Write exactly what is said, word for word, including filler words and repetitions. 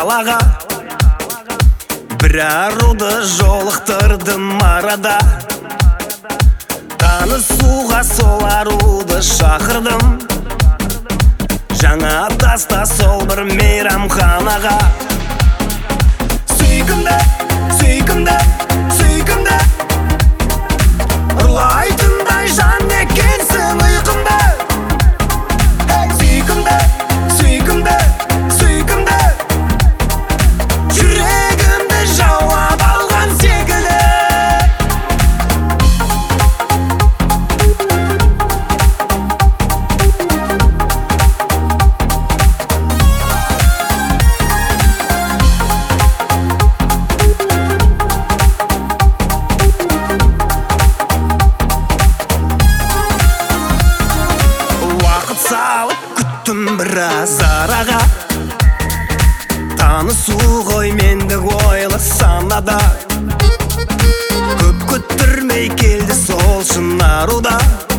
қалаға, бір аруды жолықтырдым арада. Танысуға сол аруды шақырдым, жаңа таста сол бір мейрамханаға. Сүйкімді, сүйкімді, сүйкімді, ұрлайтындай жан екенсің ұйқымды. Сүйкімді, сүйкімді, сүйкімді, жүрегімді жауап алған секілді. Салып күттім біраз араға, танысу ғой мендік ойлы санада. Көп күттірмей келді сол шын аруда.